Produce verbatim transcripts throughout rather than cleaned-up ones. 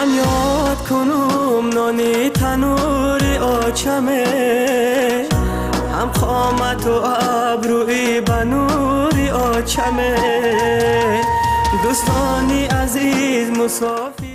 من یاد کنم نانی تنوری آچمه هم خامت و ابروی بنوری آچمه دوستانی عزیز مسافری.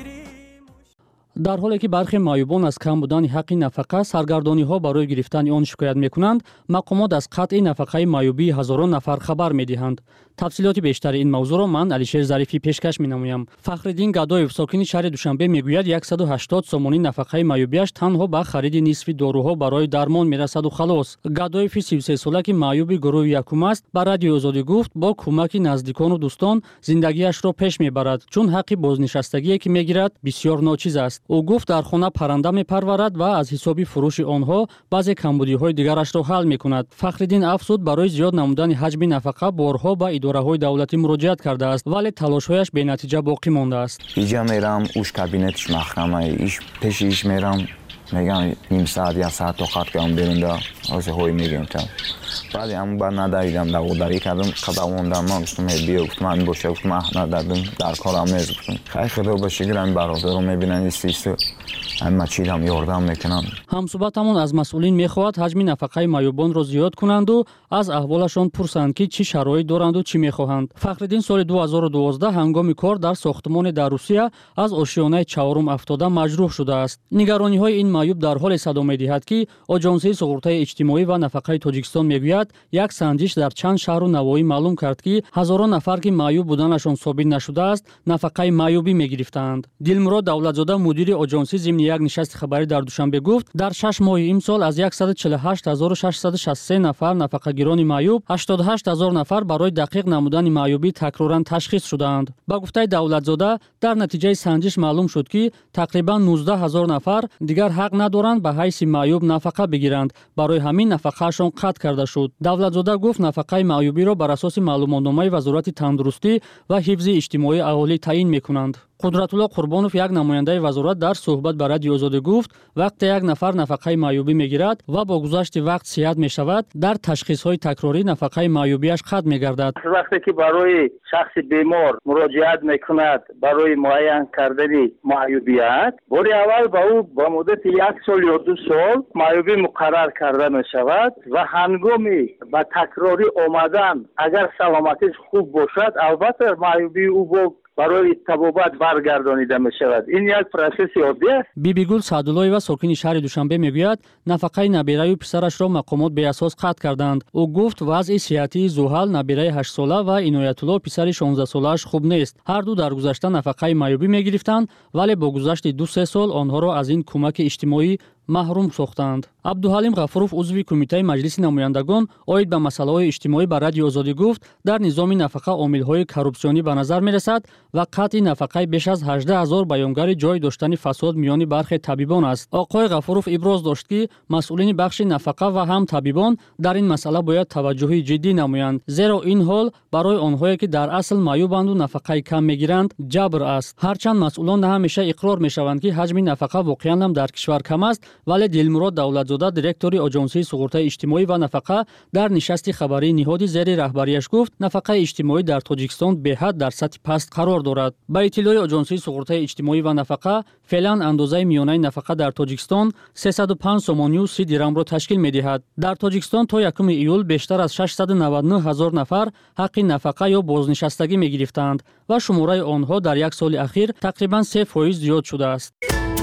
در حالی که برخی معیوبان از کم بودن حق نفقه سرگردانی‌ها برای گرفتن آن شکایت می‌کنند، مقامات از قطع نفقه معیوبی هزاران نفر خبر می‌دهند. تفصیلات بیشتر این موضوع را من علیشیر ظریفی پیشکش می‌نمایم. فخرالدین گدایف ساکن شهر دوشنبه میگوید صد و هشتاد سومانی نفقه معیوبیش تنها به خرید نصف داروها برای درمان میرسد و خلاص. گدایف سی و سه ساله که معیوب گروه یکم است، به رادیو آزادی گفت با کمک نزدیکان و دوستان زندگیش را پیش میبرد، چون حق بازنشستگی که میگیرد بسیار ناچیز است. او گفت در خانه پرنده میپرورد و از حساب فروش آنها بعضی کمبودی‌های دیگرش را حل میکند. فخرالدین افزود برای زیاد نمودن حجم نفقه بارها به اداره‌های دولتی مراجعت کرده است، ولی تلاش‌هایش بی‌نتیجه باقی مانده است. اینجا میرم اوش کابینتش مخرمه ایش پیشش میرم میگم نیم ساعت یا ساعت تا خط کنم بیرون دا از هوی میگم تا بعد هم با ندیدم داوداری کردم خداوندم ما گفتم بیا گفتم من باشه گفتم من ندادم در کارم نیستم خیلی خدا باشه گرم برادرم میبینن استیسو همه چیزم یاردم میکنن. همصحبتمون از مسئولین میخواهد حجم نفقه معیوبان را زیاد کنند و از احوالشان پرسند که چی شرایط دارند و چی میخواهند. فخرالدین سال دو هزار و دوازده هنگام کار در ساختمان در روسیه از آشیانه چهارم افتاده مجروح شده است. نگرانی های این معیوب در حال صدا می‌دهد که آژانس سقراط اجتماعی و نفقه تاجیکستان میگوید یک سنجش در چند شهر و نواحی معلوم کرد که هزاران نفر که معیوب بودنشان ثابت نشده است نفقه معیوبی میگرفتند. دلمراد دولتزاده مدیر آژانس ضمن یک نشست خبری در دوشنبه گفت در شش ماه امسال از صد و چهل و هشت هزار و ششصد و شصت و سه نفر نفقه‌گیران معیوب هشتاد و هشت هزار نفر برای دقیق نمودن معیوبی تکرارا تشخیص شدند. با گفته دولتزاده در نتیجه سنجش معلوم شد که تقریبا نوزده هزار نفر دیگر حق ندارند به حیث معیوب نفقه بگیرند، برای همین نفقه‌شان قطع کرده شد. دولتزاده گفت نفقه معیوبی را بر اساس معلوماتنامه وزارت تندرستی و حفظ اجتماعی اهالی تعیین می‌کنند. قدرت‌الله قربانوف یک نماینده وزارت در صحبت با رادیو آزادی گفت وقتی یک نفر نفقه معیوبی میگیرد و با گذشت وقت صحت میشود در تشخیص‌های تکراری نفقه معیوبیش ختم میگردد. وقتی که برای شخص بیمار مراجعت میکند برای معین کردن معیوبیت باری اول با او با مدت یک سال یا دو سال معیوبی مقرر کرده میشود و هنگامی با تکراری آمدن اگر سلامتیش خوب باشد البته معیوبی او با برای طبابت برگردانیده می شود. این یک پروسس عادی است. بیبی گل سعداللهی و ساکن شهر دوشنبه میگوید نفقه نبیره و پسرش را مقامات به اساس قطع کردند. او گفت وضع صحتی زوحل نبیره هشت ساله و عنایت الله پسر شانزده ساله‌اش خوب نیست. هر دو در گذشته نفقه معیوبی میگرفتند ولی با گذشت دو سه سال آنها را از این کمک اجتماعی محروم ساختند. عبدالحلیم غفوروف عضو کمیته مجلس نمایندگان اوید به مسائل اجتماعی بر رادیو آزادی گفت در نظام نفقه عامل‌های کورپسیونی به نظر می‌رسد و قطع نفقه بیش از هجده هزار بیانگر جای داشتن فساد میان برخی طبیبان است. آقای غفوروف ابراز داشت که مسئولین بخش نفقه و هم طبیبان در این مسئله باید توجه جدی نمایند، زیرا این حال برای آنهایی که در اصل معیوبند و نفقه کم میگیرند جبر است. هرچند مسئولان همیشه اقرار میشوند که حجم نفقه واقعا هم در کشور کم است، ولی دلمراد دولتزاده دیرکتور آژانس سقراط اجتماعی و نفقه در نشست خبری نهادی زیر رهبریش گفت نفقه اجتماعی در تاجیکستان به حد در سطح پست قرار دارد. با اطلاع آژانس سقراط اجتماعی و نفقه فعلا اندازه میانه نفقه در تاجیکستان سیصد و پنج سومانی و سی درم را تشکیل می‌دهد. در تاجیکستان تا یکم ایول بیشتر از ششصد و نود و نه هزار نفر حق نفقه یا بازنشستگی می‌گرفتند و شماره آنها در یک سال اخیر تقریبا سه درصد زیاد شده است.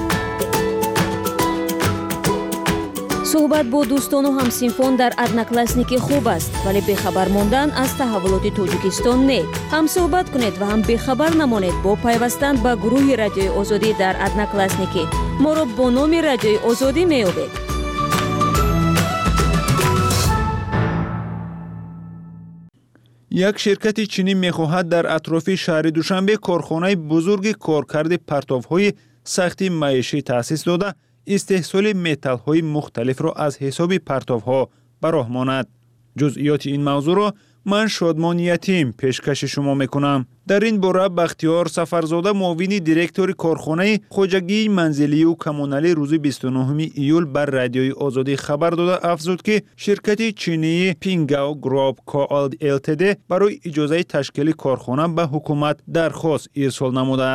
صحبت با دوستان و همسینفان در ادناکلاسنیکی خوب است، ولی بخبر ماندن از تحولات تاجیکستان نه. هم صحبت کنید و هم بخبر نمانید با پیوستن به گروه رادیوی آزادی در ادناکلاسنیکی. ما را با نام رادیوی آزادی میابید. یک شرکت چینی میخواهد در اطراف شهر دوشنبه کارخانه بزرگ کارکرد پرتاب‌های سختی معیشی تأسیس داده استحصال متال‌های مختلف را از حساب پرتاب‌ها به راه ماند. جزئیات این موضوع را من شادمان یتیم پیشکش شما میکنم. در این باره بختیار سفرزاده معاون دیرکتور کارخانه خواجگی منزلی و کمونالی روز بیست و نهم ایول بر رادیوی آزادی خبر داده افزود که شرکت چینی پینگاو گروپ کو التد برای اجازه تشکیل کارخانه به حکومت درخواست ارسال نموده است.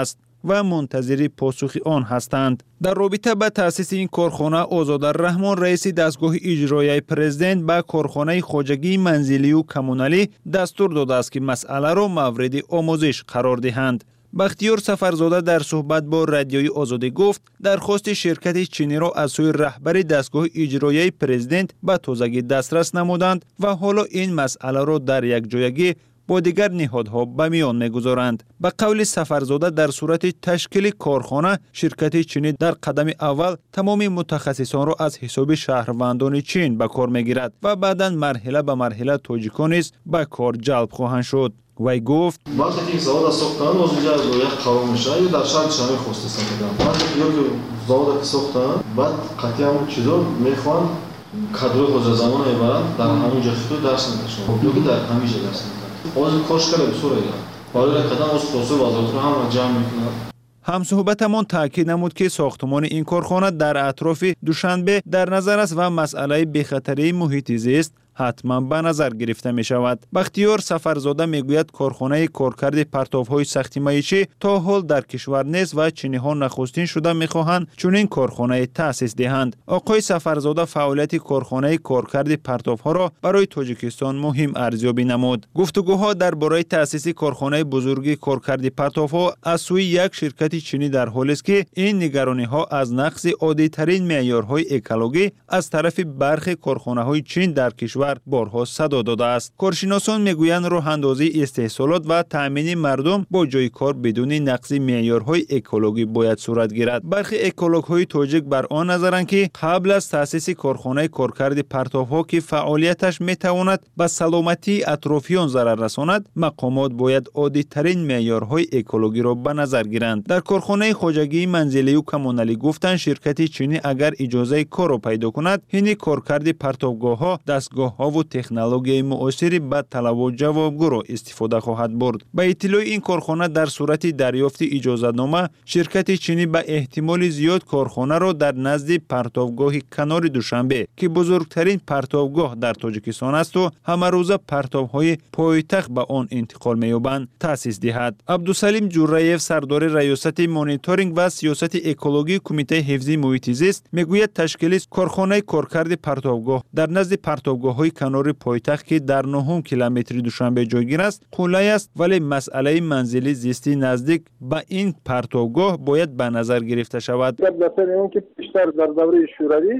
و منتظر پاسخ آن هستند. در رابطه با تأسیس این کارخانه، آزادالرحمن رئیس دستگاه اجرایی پرزیدنت به کارخانه خواجگی منزلی و کمونالی دستور داده است که مسئله را مورد آموزش قرار دهند. بختیار سفرزاده در صحبت با رادیوی آزادی گفت درخواست شرکت چینی را از سوی رهبر دستگاه اجرایی پرزیدنت به تازگی دسترس نمودند و حالا این مسئله را در یک جایگی با دیگر نهادها به میان میگذارند. به قول سفرزاده در صورت تشکیل کارخانه، شرکت چینی در قدم اول تمام متخصصان را از حساب شهروندان چین به کار میگیرد و بعدا مرحله به مرحله تاجیکان نیز به کار جلب خواهند شد. وی گفت وقتی که زاویه ساختن از اینجا از روی قرار میشه یا در شهر شهر خواسته ساختن وقتی که زاویه ساختن بعد قطعی همون چیزا میخوان کادر حاضر زمان میبرن در همون جا خود درس میدن خب دیگه در همین جا درس میدن از کارش کرده بسوره برای کدام از خصوص وزارت رو هم جمع میکنن. همصحبتمان تاکید نمود که ساختمان این کارخانه در اطراف دوشنبه در نظر است و مسئله بی‌خطری محیط زیست حتما به نظر گرفته می شود. بختیار سفرزاده می گوید کارخانه کارکرد پرتاب‌های سختی معیشتی تا حال در کشور نیست و چینی ها نخستین شده می خواهند چنین کارخانه تأسیس دهند. آقای سفرزاده فعالیت کارخانه کارکرد پرتاب‌ها را برای تاجیکستان مهم ارزیابی نمود. گفتگوها درباره تأسیس کارخانه بزرگ کارکرد پرتاب‌ها از سوی یک شرکت چینی در حالی است که این نگرانی ها از نقض عادی ترین معیارهای اکولوژی از طرف برخی کارخانه‌های چین در کشور بارها صدا داده است. کارشناسان میگویند راه اندازی استحصالات و تامین مردم با جای کار بدون نقض معیارهای اکولوژی باید صورت گیرد. برخی اکولوژهای تاجیک بر آن نظرند که قبل از تأسیس کارخانه کارکرد پرتاب‌ها که فعالیتش میتواند به سلامتی اطرافیان ضرر رساند، مقامات باید عادی ترین معیارهای اکولوژی را به نظر گیرند. در کارخانه خواجگی منزلی و کمونالی گفتند شرکت چینی اگر اجازه کار را پیدا کند، این کارکرد پرتابگاه‌ها دستگاه ها و تکنولوژی معاصر به طلب و جوابگو را استفاده خواهد برد. به اطلاع این کارخانه در صورت دریافت اجازه‌نامه، شرکت چینی به احتمال زیاد کارخانه را در نزد پرتابگاه کنار دوشنبه که بزرگترین پرتابگاه در تاجیکستان است و همه روزه پرتاب‌های پایتخت به آن انتقال می‌یابند تأسیس دهد. عبدالسلیم جورایف سردار ریاست مانیتورینگ و سیاست اکولوژی کمیته حفظی محیط زیست میگوید تشکیل کارخانه کارکرد پرتابگاه در نزد پرتابگاه کنار پایتخت که در نهم کیلومتر دوشنبه جایگیر است قولای است، ولی مسئله منزلی زیستی نزدیک به این پرتابگاه باید به نظر گرفته شود. در نظر اون که بیشتر در دوره شوروی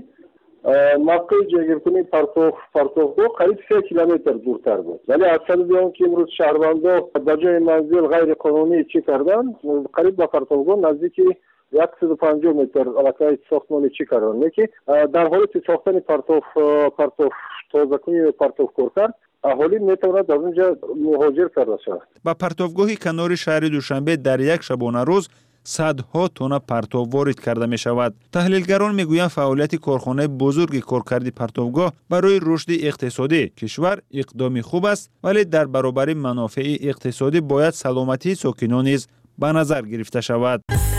موقع جایگیری پرتاب پرتابگاه قریب سه کیلومتر دورتر بود، ولی از سبب اون که امروز شهروندان در جای منزل غیر قانونی چی کردن قریب به پرتابگاه نزدیک صد و پنجاه متر علاقه ساختمانی چی کردن که در حالی که ساختن پرتاب پرتاب تازه‌کنی پرتاب کارکرد اهالی میتواند از اونجا مهاجر کرده شود. با پرتابگاه کنار شهر دوشنبه در یک شبانه روز صدها تن پرتاب وارد کرده می شود. تحلیلگران می گویند فعالیت کارخانه بزرگ کارکرد پرتابگاه برای رشد اقتصادی کشور اقدامی خوب است، ولی در برابر منافع اقتصادی باید سلامتی ساکنان نیز به نظر گرفته شود.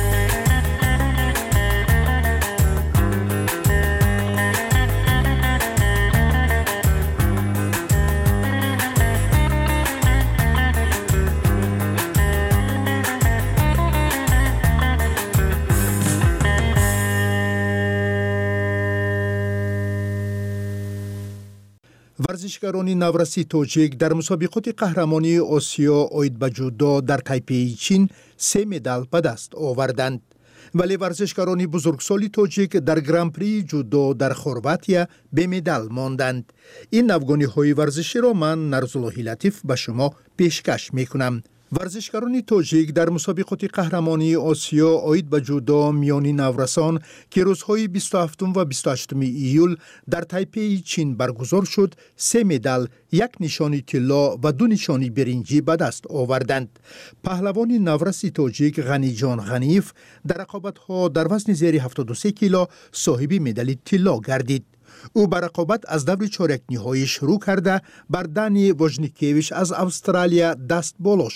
ورزشکاران نورسی توجیک در مسابقات قهرمانی آسیا اوید به جودو در تایپی چین سه مدال به دست آوردند. ولی ورزشکاران بزرگسالی توجیک در گرانپری جودو در خرواطیا به مدال ماندند. این افغانی های ورزشی را من نرزالله لطیف به شما پیشکش میکنم. ورزشکاران توجیک در مسابقات قهرمانی آسیا اوید به جودو میانی نورسان که روزهای بیست و هفتم و بیست و هشتم ایول در تایپی چین برگزار شد سه مدال، یک نشانی طلا و دو نشانی برنجی به دست آوردند. پهلوان نورسی توجیک غنی جان غنیف در رقابت‌ها در وزن زیر هفتاد و سه کیلو صاحب مدال طلا گردید. او بر رقابت از دور چهارک نهایی شروع کرده بر دانی وژنیکیویچ از استرالیا دست بالا شد.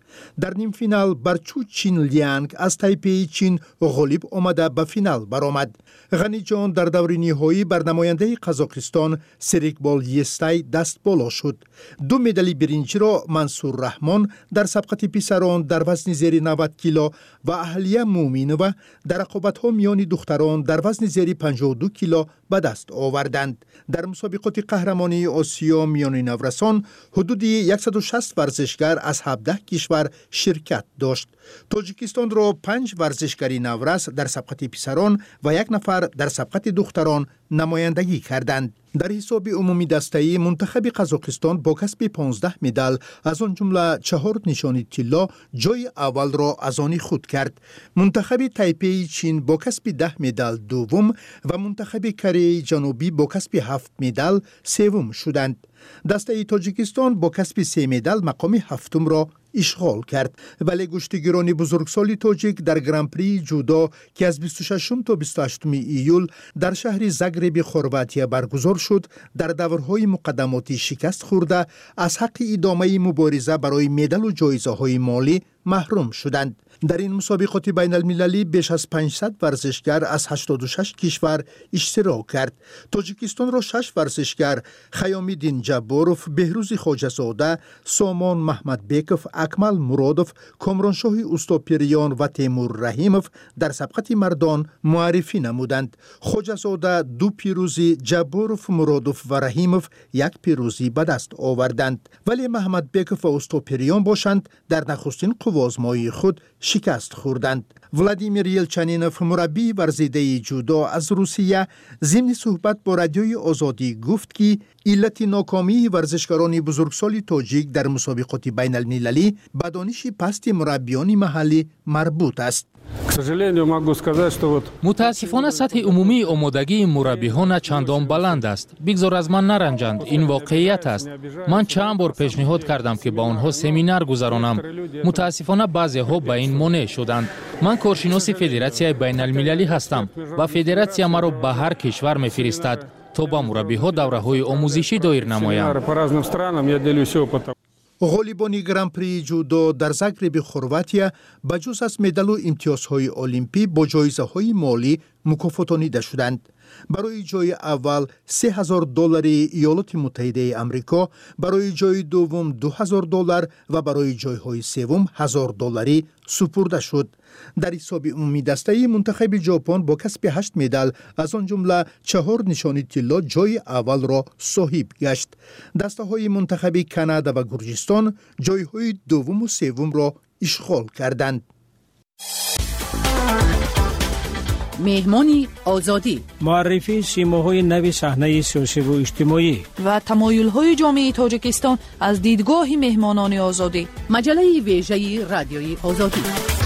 در نیم فینال برچو چین لیانگ از تایپی چین غالب آمده به فینال برآمد. غنی جان در دور نهایی بر نماینده قزاقستان سریکبال یستای دست بالا شد. دو مدال برنجی را منصور رحمان در سبقت پسران در وزن زیر نود کیلو و اهلیه مومینова در رقابت‌ها میان دختران در وزن زیر پنجاه و دو کیلو به دست آوردند. در مسابقات قهرمانی آسیا میان نورسان حدود صد و شصت ورزشگر از هفده کشور شرکت داشت. تاجیکستان را پنج ورزشگری نورس در سبقت پسران و یک نفر در سبقت دختران نمایندگی کردند. در حساب عمومی دسته‌ای منتخب قزاقستان با کسب پانزده مدال از آن جمله چهار نشانی طلا جای اول را از آن خود کرد. منتخب تایپی چین با کسب ده مدال دوم و منتخب کره جنوبی با کسب هفت مدال سوم شدند. دسته تاجیکستان با کسب سه مدال مقام هفتم را اشغال کرد. ولی گشتیگران بزرگسال تاجیک در گرانپری جودو که از بیست و ششم تا بیست و هشتم ایول در شهر زاگرب خرواتیا برگزار شد در دورهای مقدماتی شکست خورده از حق ادامه مبارزه برای مدال و جایزه های مالی محروم شدند. در این مسابقات بین المللی بیش از پانصد ورزشگر از هشتاد و شش کشور اشتراک کرد. تاجیکستان را شش ورزشگر خیام‌الدین جباروف، بهروز خواجه‌زاده، سامان محمد بیکوف، اکمل مرادوف، کامرانشاه اوستاپیریان و تیمور رحیموف در سبقت مردان معرفی نمودند. خواجه‌زاده دو پیروزی، جباروف، مرادوف و رحیموف یک پیروزی به دست آوردند. ولی محمد بیکوف و اوستاپیریان باشند در نخستین قوازمایی خود شکست خوردند. ولادیمیر یلچنینوف مربی ورزیده جودو از روسیه ضمن صحبت با رادیوی آزادی گفت که علت ناکامی ورزشکاران بزرگسال تاجیک در مسابقات بین المللی به دانش پست مربیان محلی مربوط است. متاسفانه سطح عمومی آمادگی مربی‌ها نه چندان بلند است. بگذار از من نرنجند، این واقعیت است. من چند بار پیشنهاد کردم که با آنها سمینار گذرانم. متاسفانه بعضی‌ها به این مانع شدند. من کارشناس فدراسیون بین المللی هستم و فدراسیون مرا به هر کشور می‌فرستد تا با مربی‌ها دوره‌های آموزشی دایر نمایم. غالبان گرانپری جودو در زاگرب خرواتیا بجز از مدال و امتیازهای المپی با جایزه‌های مالی مکافاتانیده شدند. برای جای اول سه هزار دلار ایالات متحده آمریکا، برای جای دوم دو هزار دلار و برای جایهای سوم هزار دلاری سپرده شد. در حساب عمومی دسته منتخب ژاپن با کسب هشت مدال از آن جمله چهار نشانی طلا جای اول را صاحب گشت. دسته های منتخب کانادا و گرجستان جایهای دوم و سوم را اشغال کردند. مهمانی آزادی، معرفی سیماهای نو صحنه سیاسی و اجتماعی و تمایل‌های جامعه تاجیکستان از دیدگاه مهمانان آزادی. مجله ویژه رادیوی آزادی.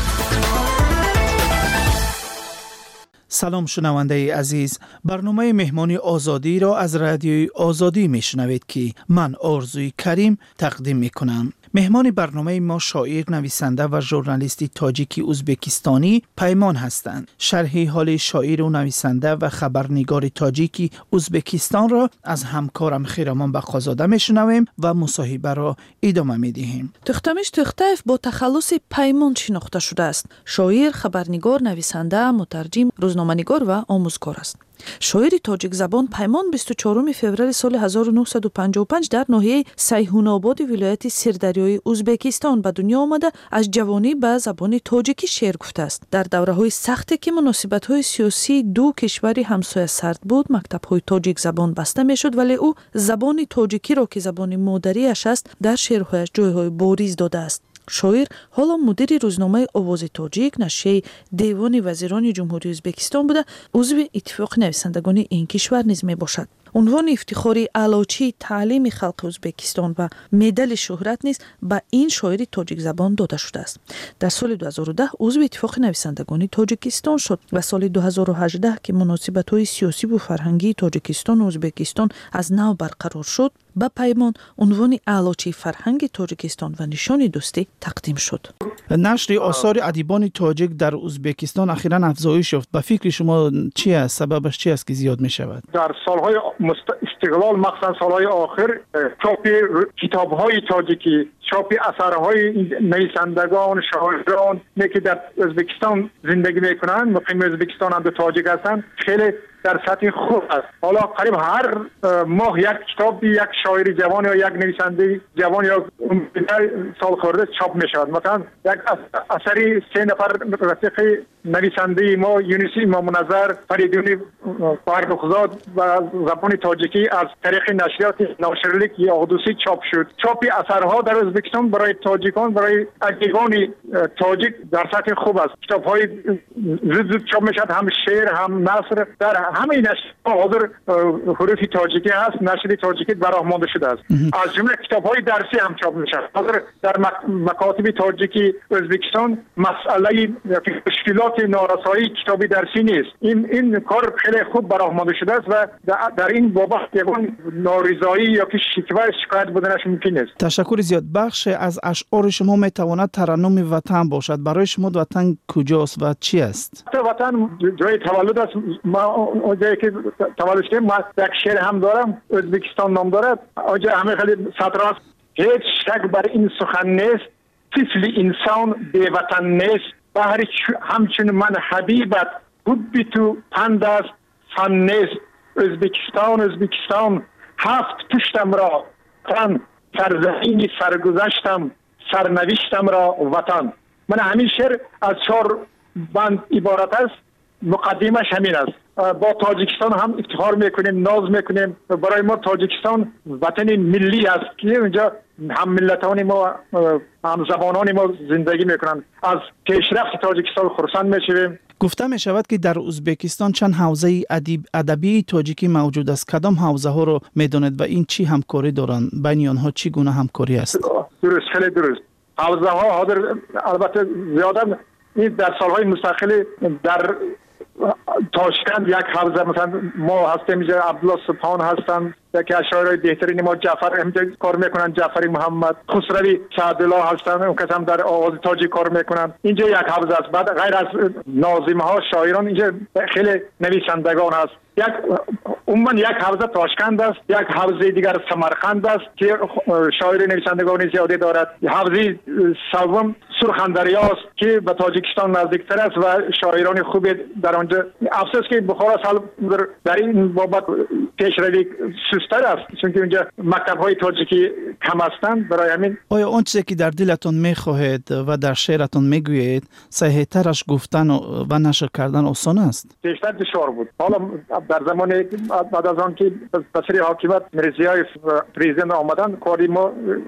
سلام شنونده عزیز، برنامه مهمانی آزادی را از رادیوی آزادی میشنوید که من آرزوی کریم تقدیم میکنم. مهمان برنامه ما شاعر، نویسنده و ژورنالیست تاجیکی ازبکستانی پیمان هستند. شرح حال شاعر و نویسنده و خبرنگار تاجیکی ازبکستان را از همکارم خیرامان بقازاده میشنویم و مصاحبه را ادامه میدهیم. تختمش تختایف با تخلص پیمان شناخته شده است. شاعر، خبرنگار، نویسنده، مترجم، روزنامه‌نگار و آموزگار است. شاعر تاجیک زبان پیمان بیست و چهارم فوریه سال هزار و نهصد و پنجاه و پنج در ناحیه سیحون‌آباد ولایت سردریای ازبکستان به دنیا آمده از جوانی به زبان تاجیکی شعر گفته است. در دوره‌های سختی که مناسبت‌های سیاسی دو کشور همسایه سرد بود، مکتب‌های تاجیک زبان بسته می‌شد، ولی او زبان تاجیکی را که زبان مادری‌اش است در شعرهایش جای‌های بارز داده است. شاعر حالا مدیر روزنامه آواز تاجیک، نشریه دیوان وزیران جمهوری ازبکستان بوده، عضو اتفاق نویسندگان این کشور نیز می باشد. عنوان افتخاری علاچی تعلیم خلق ازبکستان و مدال شهرت نیز به این شاعر تاجیک زبان داده شده است. در سال دو هزار و ده عضو اتفاق نویسندگان تاجیکستان شد و سال دو هزار و هجده که مناسبت‌های سیاسی و فرهنگی تاجیکستان و ازبکستان از نو برقرار شد، ба Паймон унвони аълочи фарҳанги Тоҷикистон ва нишони дӯстӣ тақдим шуд. нашри осори адибони тоҷик дар ӯзбекистон ахиран афзоиш ёфт. ба фикри шумо чи аст? сабабаш чи аст ки зиёд мешавад? дар солҳои истиқлол махсусан солҳои охир чопи китобҳои тоҷикӣ, чопи асарҳои нависандагон, шоирон ки дар Ӯзбекистон зиндагӣ мекунанд, муқими Ӯзбекистон ҳам тоҷик ҳастанд, хеле در سطح خوب است. حالا قریب هر ماه یک کتاب یک شاعر جوان یا یک نویسنده جوان یا سال خورده چاپ می شود. مثلا یک اثری سه نفر رفیق نویسنده ما یونس امام نظر فریدون فرخزاد و زبان تاجیکی از طریق نشریات ناشرلیک یا قدوسی چاپ شد. چاپ اثرها در ازبکستان برای تاجیکان، برای ادیبان تاجیک در سطح خوب است. کتاب‌های زود زود چاپ می شود، هم شعر هم نثر. در همه نشریات حاضر حروف تاجیکی هست، نشر تاجیکی برآمده شده است. از جمله کتاب‌های درسی هم چاپ می شود. حاضر در مکاتب تاجیکی ازبکستان مسئله مشکلات نارسایی کتابی درسی نیست. این این کار خیلی خوب برآمده شده است و در این بابت یگان نارضایی یا که شکوه شکایت بودنش ممکن است. تشکر زیاد. بخش از اشعار شما میتواند ترنم وطن باشد. برای شما وطن کجاست و چی است؟ وطن جای تولد است. ما جایی که تولد شدیم، ما یک شعر هم دارم، ازبکستان نام دارد. آنجا همه خیلی سطر است. هیچ شک بر این سخن نیست، طفل انسان بی وطن نیست. بهر همچون من حبیبت حبی تو پند است فن نیست. ازبکستان ازبکستان هفت پشتم را وطن، سرزمین سرگذشتم سرنوشتم را وطن. من همین شعر از چهار بند عبارت است. مقدمش همین است. با تاجیکستان هم افتخار میکنیم، ناز میکنیم. برای ما تاجیکستان وطن ملی است که اونجا هم ملتان ما هم زبانان ما زندگی میکنند. از پیشرفت تاجیکستان خرسند میشویم. گفته می شود که در ازبکستان چند حوزه ادبی تاجیکی موجود است. کدام حوزه ها رو میدونید و این چی همکاری دارند؟ بین آنها چی گونه همکاری است؟ درست، خیلی درست. حوزه ها حاضر البته زیاده این در سالهای مستقلی در تاشکند یک حوزه مثلا ما هستیم، اینجا عبدالله سبحان هستند، یکی از شاعرای بهترین ما جعفر اینجا کار میکنن، جعفری محمد، خسروی سعدالله هستند، اون کس هم در آواز تاجیک کار میکنن. اینجا یک حوزه است. بعد غیر از ناظمه ها شاعران اینجا خیلی نویسندگان هست. یک عموما یک حوزه تاشکند است، یک حوزه دیگر سمرقند است که شاعر نویسندگان زیادی دارد. حوزه سوم سرخندریا است که به تاجیکستان نزدیکتر است و شاعران خوبی در آنجا. افسوس که بخارا سال در این بابت پیشروی سستر است، چون که اونجا مکتب‌های تاجیکی کم هستند. برای همین آیا آن چیزی که در دلتون می‌خواهید و در شعرتون میگویید صحیح‌ترش گفتن و نشر کردن آسان است؟ بیشتر دشوار بود. حالا در زمان بعد از آن که پسری حاکمیت مرزیای پرزیدنت آمدن، کاری ما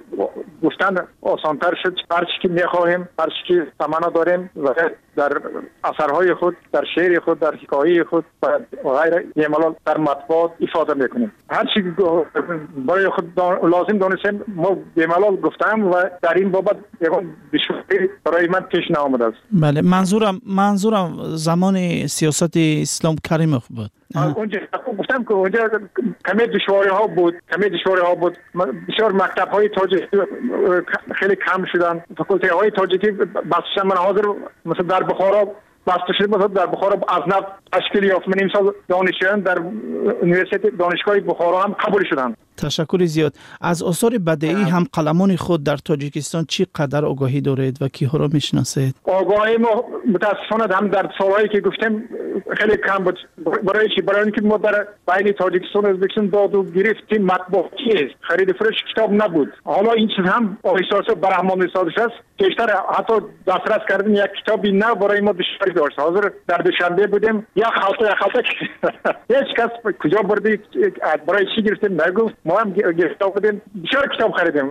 گفتن آسان‌تر شد. هر چی که می‌خواهیم، هر چی که تمنا داریم و در اثرهای خود، در شعر خود، در حکایه خود و غیره یمالال در مطبوعات ifade میکنیم. هر چی برای خود لازم دانستیم ما یمالال گفتم و در این بابت یکم دشواری برای من پیش نآمده است. بله، منظورم منظورم زمان سیاست اسلام کریموف بود. اونجا گفتم که اونجا کمی دشواری ها بود، کمی دشواری ها بود. بسیار مکتب های تاجیکی خیلی کم شدن. فکولته های تاجیکی بسیار من حاضر مثلا در بخارا بسته شده بود. در بخارا از نو تشکیل یافت. من امسال دانشجویان در یونیورسیته دانشگاه بخارا هم قبول شدن. تشکر زیاد. از آثار بدیعی هم قلمان خود در تاجیکستان چی قدر آگاهی دارید و کیها را میشناسید؟ آگاهی ما متاسفانه هم در سالهایی که گفتیم خیلی کم بود. برای چی؟ برای اینکه ما در بین تاجیکستان و ازبکستان داد و گرفتیم مطبوعاتی است. خرید فروش کتاب نبود. حالا این چیز هم احساس برهمان سازش است. بیشتر حتی دسترس کردن یک کتابی نه برای ما دشواری داشت. حاضر در دوشنبه بودیم یک خالطه یک خالطه هیچ کس کجا بردی برای چی گرفتیم نگفت. ما هم گرفته بودیم، بسیار کتاب خریدیم.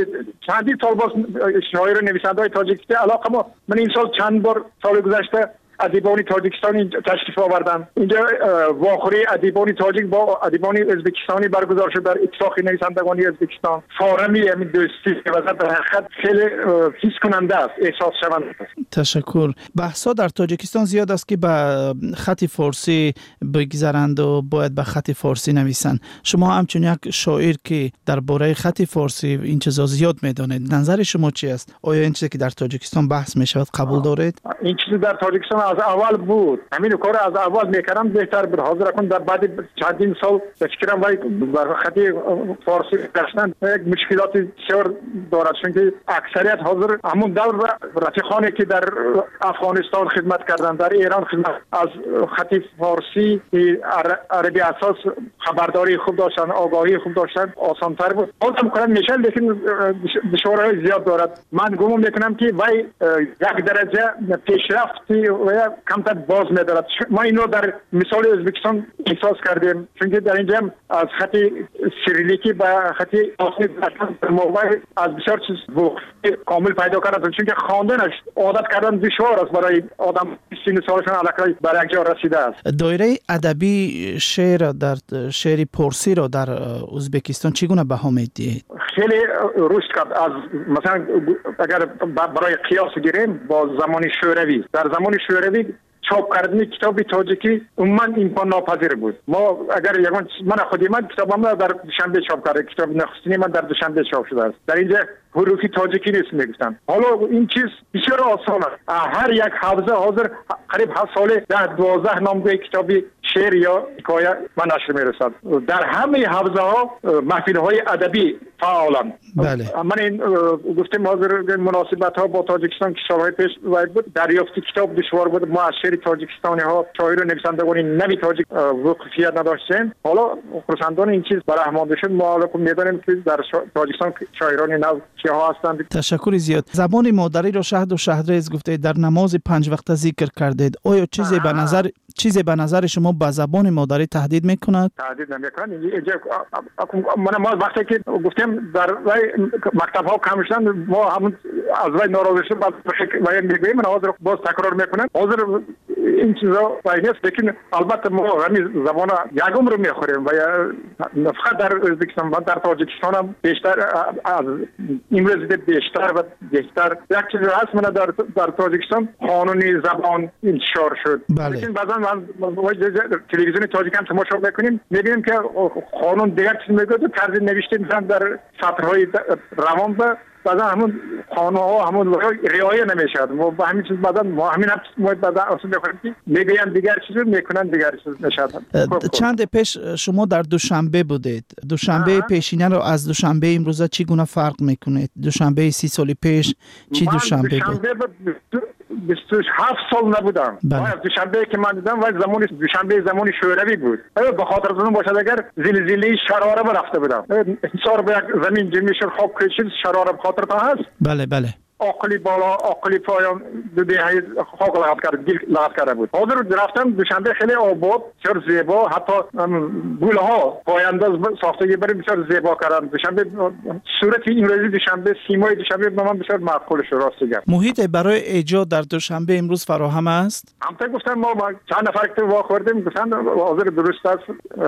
چندی سال باز شاعر و نویسنده های تاجیکی علاقه ما. من این سال چند بار سال گذشته ادیبان تاجیکستانی تشریف آوردن. اینجا واخوری ادیبان تاجیک با ادیبان ازبکستانی برگزار شد در اتفاق نویسندگان ازبکستان. فارمی همین دوستی و در حقیقت خیلی حس کننده است، احساس شونده است. تشکر. بحثا در تاجیکستان زیاد است که به خط فارسی بگذرند و باید به خط فارسی نویسند. شما همچون یک شاعر که درباره خط فارسی این چیزا زیاد میدانید، نظر شما چی است؟ آیا این چیزی که در تاجیکستان بحث می شود قبول دارید؟ این چیزی در تاجیکستان از اول بود. همین کار از اول میکردم بهتر بود. حاضر اکنون در بعد چندین سال فکرم وای بر خط فارسی گشتن یک مشکلات بسیار دارد، چون که اکثریت حاضر همون دور رفیقانی که در افغانستان خدمت کردن، در ایران خدمت، از خط فارسی عربی اساس خبرداری خوب داشتن، آگاهی خوب داشتن، آسان‌تر بود. بازم کردن میشه، لیکن دشواری زیاد دارد. من گمان میکنم که وای یک درجه پیشرفتی و کمتر باز میدارد. ما اینو در مثال ازبکستان احساس کردیم، چون که در اینجا از خط سیریلیکی به خط فارسی موبایل از بسیار چیز کامل پیدا کردن، چون که خواندنش عادت کردن دشوار است برای آدم سن سالشون علاقه بر یک جا رسیده است. دایره ادبی شعر در شعر پارسی را در ازبکستان چگونه بها میدید؟ خیلی رشد کرد. از مثلا اگر برای قیاس گیریم با زمان شوروی، در زمان شوروی چاپ کردن کتاب تاجیکی عموما امکان ناپذیر بود. ما اگر یگان من خودی من کتابم در دوشنبه چاپ کردم، کتاب نخستینی من در دوشنبه چاپ شده است. در اینجا حروفی تاجیکی نیست میگفتن. حالا این چیز بسیار آسان است. هر یک حافظه حاضر قریب هفت ساله در دوازده نامگوی کتابی شعر یا حکایه من نشر میرسد. در همه حافظه ها محفل های ادبی فعالن. بله. من این گفتم حاضر مناسبت ها با تاجیکستان که سالهای پیش بود، دریافت کتاب دشوار بود. ما از شعر تاجیکستانی ها شاعر و نویسندگان نوی تاجیک وقفیت نداشتیم. حالا خرسندان این چیز برآمده شد. ما حالا میدانیم که در تاجیکستان شاعران نو چه ها هستند. تشکر زیاد. زبان مادری را شهد و شهرریز گفتید، در نماز پنج وقته ذکر کردید. آیا چیزی به نظر چیزی به نظر شما به زبان مادری تهدید میکند؟ تهدید نمیکنه. اینجا من ما وقتی که گفتم در مکتب ها کم شدن، ما همون از وای ناراضی شدیم، بعد وای میگیم من حاضر باز تکرار میکنم. حاضر این چیزا وای نیست، لیکن البته ما همین زبان یکم رو میخوریم و فقط در ازبکستان و در تاجیکستان هم بیشتر از امروز بیشتر و بیشتر یک چیزی هست. من در در تاجیکستان قانونی زبان انتشار شد. لیکن بعضا من تلویزیون تاجیکستان تماشا میکنیم میبینیم که قانون دیگر چیز میگه، طرز نوشته مثلا در سطرهای روان به بعضا همون قانون ها همون رعایت نمیشد. ما با همین چیز بعضا ما همین ما بعضا اصلا بخوریم میگن دیگر چیز میکنن دیگر چیز نشد. چند پیش شما در دوشنبه بودید. دوشنبه پیشینه رو از دوشنبه امروزه چگونه فرق میکنید؟ دوشنبه سی سال پیش چی دوشنبه بود؟ بیست و هفت سال نبودم. بله. دوشنبه که من دیدم ولی زمان دوشنبه زمان شوروی بود. به خاطر اون باشد اگر زلزله شراره برفته بودم. انصار به یک زمین جنبش خواب کشید، شراره خاطر تا هست. بله بله. عقلی بالا عقلی پایان دو دهه خاک لغت کرد، گل لغت کرده بود. حاضر رفتم دوشنبه خیلی آباد، بسیار زیبا، حتی گله ها پایانداز ساختگی برای بسیار زیبا کردن. دوشنبه صورت امروزی دوشنبه، سیمای دوشنبه به من بسیار معقول شد. راست میگم. محیط برای ایجاد در دوشنبه امروز فراهم است؟ همونطور گفتن ما چند نفر که واخوردیم گفتن حاضر درست است.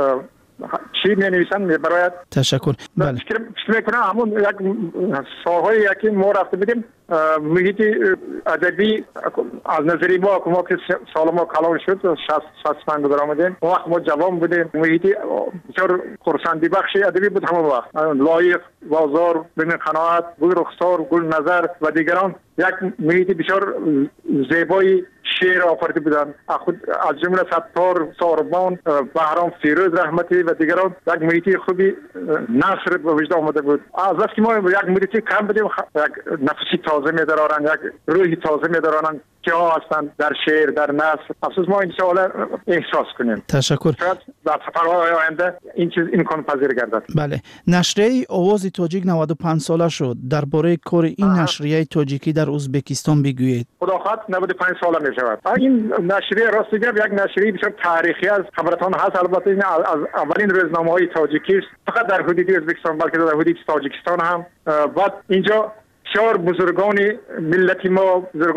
چی می نویسن می برایت. تشکر. بله. فکر میکنم همون یک سالهای یکی ما رفته بودیم محیط ادبی از نظری ما که ما که سال ما کلان شد شصت شصت پنج در آمدیم. اون وقت ما جوان بودیم. محیط بسیار خرسندی بخش ادبی بود همون وقت. لایق، بازار، بین قناعت، گل رخسار، گل نظر و دیگران یک محیط بسیار زیبایی شعر آفریده بودند. از جمله ستار، ساربان، بهرام فیروز رحمتی و دیگران یک محیط خوبی نثر به وجود آمده بود. از وقتی که ما یک محیط کم بودیم یک نفسی تازه می درارن، یک روحی تازه می درارن که ها هستند در شعر، در نثر. افسوس ما این سوال احساس کنیم. تشکر. شاید در سفرهای آینده این چیز امکان پذیر گردد. بله. نشریه آواز تاجیک نود و پنج ساله شد. درباره کار این نشریه تاجیکی در ازبکستان بگویید. خدا خواهد نود و پنج ساله می شود. این نشریه راست میگم یک نشریه بسیار تاریخی است. خبرتان هست. البته این از اولین روزنامه‌های تاجیکی است. فقط در حدود ازبکستان بلکه در حدود تاجیکستان هم. بعد اینجا بسیار بزرگان ملت ما، بزرگان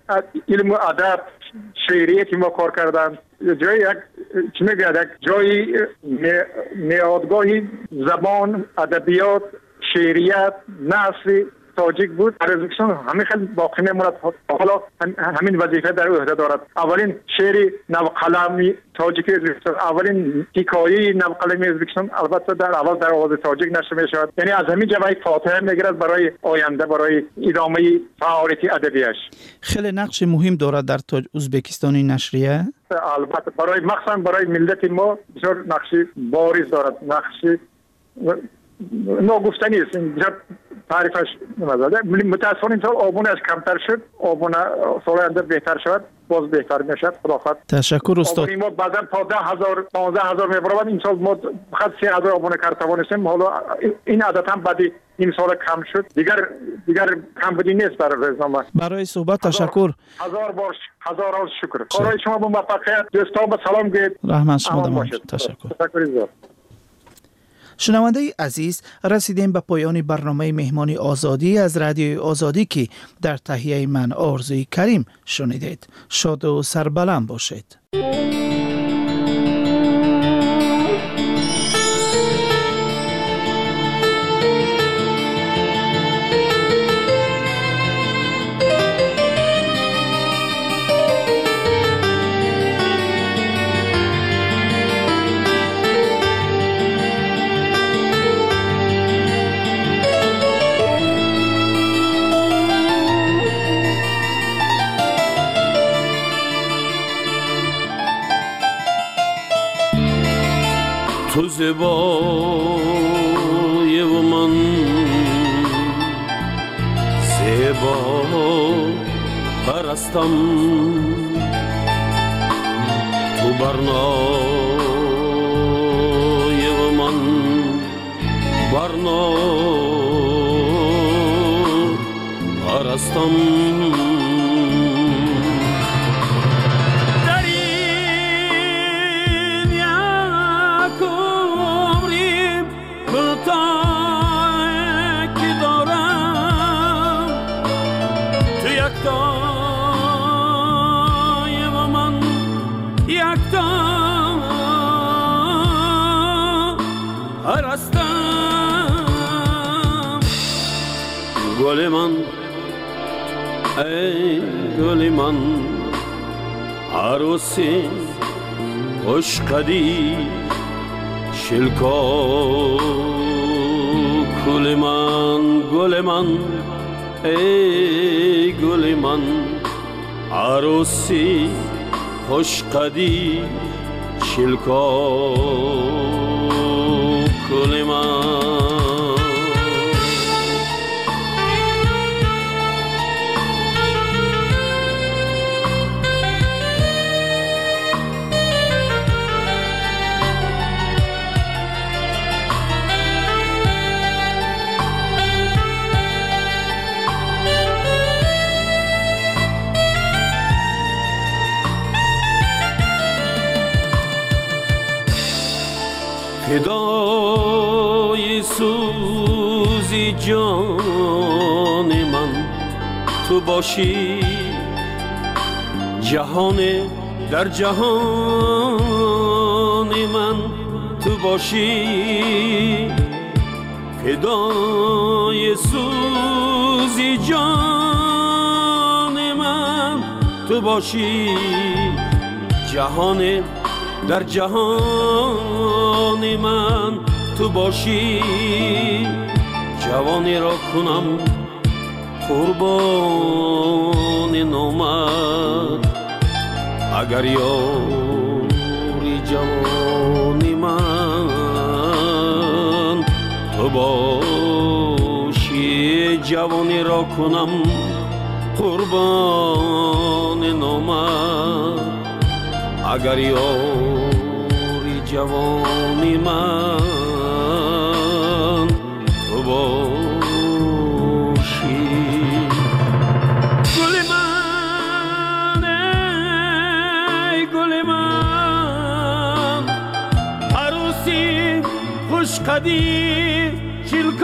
علم و ادب شعریه که ما کار کردن جای یک چی میگه یک جای میادگاهی زبان ادبیات شعریت نثر تاجیک بود. در ازبکستان همین خیلی باقی میموند. حالا همین وظیفه در عهده دارد. اولین شعر نوقلمی تاجیک ازبکستان، اولین حکایه نوقلمی ازبکستان البته در اول در آواز تاجیک نشر می شود. یعنی از همین جبهه فاتحه میگیرد برای آینده، برای ادامه فعالیت ادبیش. خیلی نقش مهم دارد در تاج ازبکستانی نشریه. البته برای مخصوصا برای ملت ما بسیار نقش بارز دارد. نقش ناگفتنی است. بسیار تعریفش نمی‌داده. متاسفانه این سال آبونش کمتر شد. آبون سال آینده بهتر شود، باز بهتر میشد. خداحافظ. تشکر استاد. ما بعضا تا ده هزار پانزده هزار میبرد. این سال ما فقط سه هزار آبون کار توانستیم. حالا این عدد هم بعد این سال کم شد. دیگر دیگر کم بودی نیست در روزنامه. برای صحبت تشکر. هزار بار هزار بار شکر. کارهای شما با موفقیت. دوستان با سلام گید. رحمت شما. تشکر. تشکر زیاد. شنونده عزیز، رسیدیم به پایان برنامه مهمانی آزادی از رادیوی آزادی که در تهیه من آرزوی کریم شنیدید. شاد و سربلند باشید. تو زیبای و من زیبا پرستم، تو برنای و من برنا پرستم. گل من ای گل من عروسی خوش قدی شلکا گل من گل من ای گل من عروسی خوش قدی شلکا گل من. فدای سوزی جان من تو باشی، جهان در جهان من تو باشی. فدای سوزی جان من تو باشی، جهان در جهان من تو باشی. جوانی را کنم قربان نامت، اگر یاری جوانی من تو باشی. جوانی را کنم قربان نامت، اگر یاری جوانی من تو باشی. گل من ای گل من عروسی خوش قدی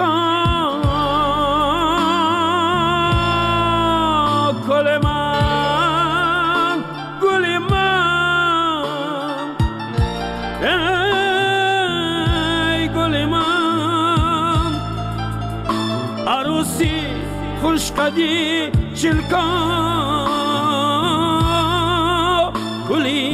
شلکا گل من آمدی چلکا کلی